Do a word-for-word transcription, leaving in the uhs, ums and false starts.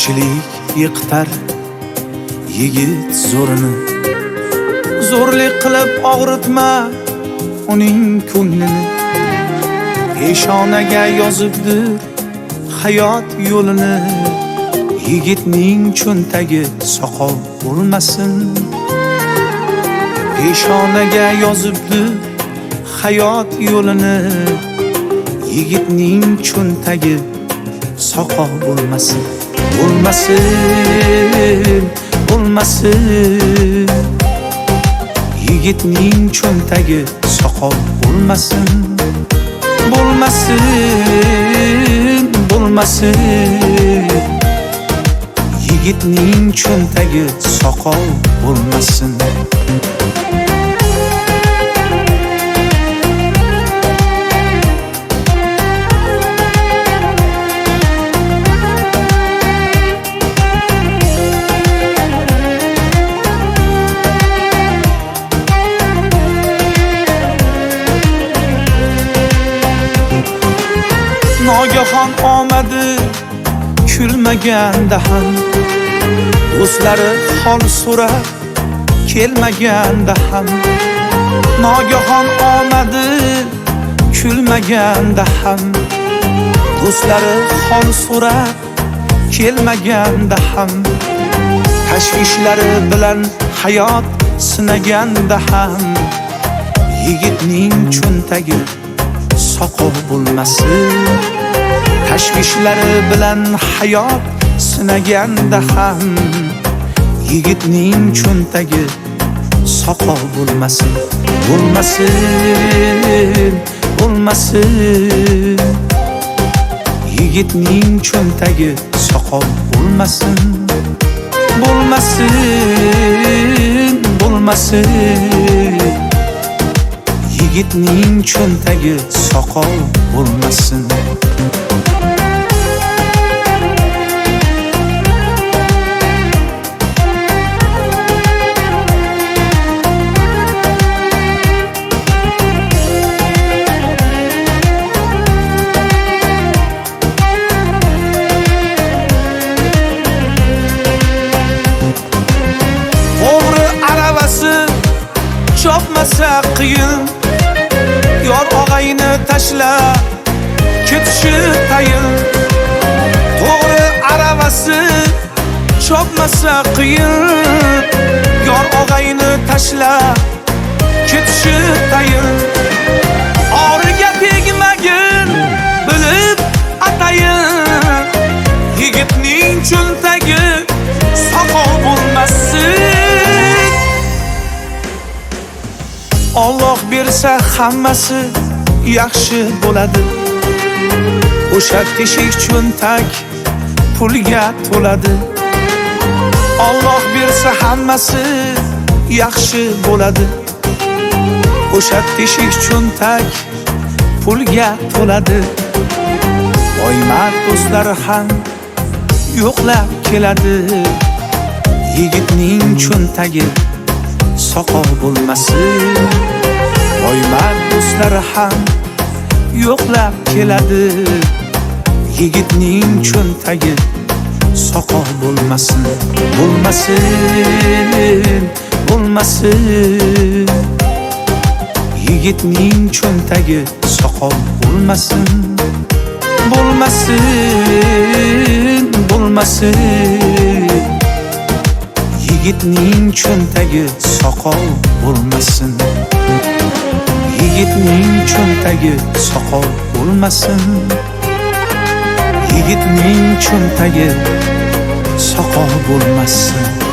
Ko'pchilik yiqitar yigit zo'rini, zo'rlik qilib og'ritma uning ko'nglini. Peshonaga yozibdir hayot yo'lini, yigitning cho'ntagi soqov bo'lmasin. Peshonaga yozibdir hayot yo'lini, yigitning cho'ntagi soqov bo'lmasin. Bo'lmasin, bo'lmasin, yigitning cho'ntagi soqov bo'lmasin. Bo'lmasin, bo'lmasin, yigitning cho'ntagi soqov bo'lmasin. Nogahon omadi kulmaganda ham, do'stlari hol so'rab kelmaganda ham. Nogahon omadi kulmaganda ham, do'stlari hol so'rab kelmaganda ham. Tashvishlari bilan hayot sinaganda ham, yigitning cho'ntagi soqov bo'lmasin. Tashvishlari bilan hayot sinaganda ham, yigitning cho'ntagi soqov bo'lmasin. Bo'lmasin, bo'lmasin, yigitning cho'ntagi soqov bo'lmasin. Bo'lmasin, bo'lmasin, yigitning cho'ntagi soqov bo'lmasin. O'g'ri aravasi chopmasa qiyin, yor og'ayni tashlab ketishi tayin. To'g'ri aravasi chopmasa qiyin, yor og'ayni tashlab ketishi tayin. Origa tegmagin bilib atayin, yigitning cho'ntagi soqov bo'lmasin. Alloh bersa hammasi yaxshi bo'ladi. O'sha teshik cho'ntak pulga to'ladi. Alloh bersa hammasi yaxshi bo'ladi. O'sha teshik cho'ntak pulga to'ladi. Boymat do'stlari ham yo'qlab keladi. Yigitning cho'ntagi soqov bo'lmasin. Boymat do'stlari ham yo'qlab keladi. Yigitning cho'ntagi soqov bo'lmasin. Bo'lmasin, bo'lmasin, yigitning cho'ntagi soqov bo'lmasin. Bo'lmasin, bo'lmasin, yigitning cho'ntagi soqov bo'lmasin. Yigitning cho'ntagi soqov bo'lmasin. Yigitning cho'ntagi soqov bo'lmasin.